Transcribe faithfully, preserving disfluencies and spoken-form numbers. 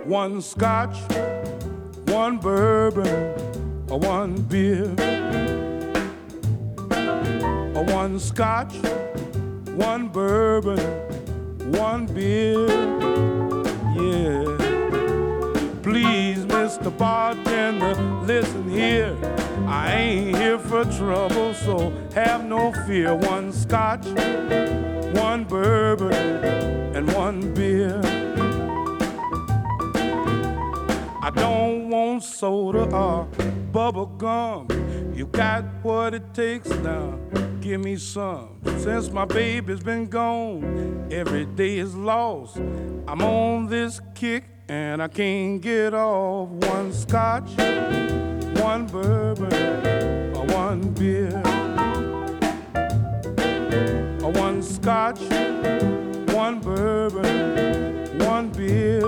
one scotch, one bourbon, or one beer. Or one scotch, one bourbon, one beer. Yeah. Please, Mister Bartender, listen here. I ain't here for trouble, so have no fear. One scotch, one bourbon, and one beer. I don't want soda or bubble gum. You got what it takes now. Give me some. Since my baby's been gone, every day is lost. I'm on this kick and I can't get off. One scotch, one bourbon, or one beer. Or one scotch, one bourbon, one beer.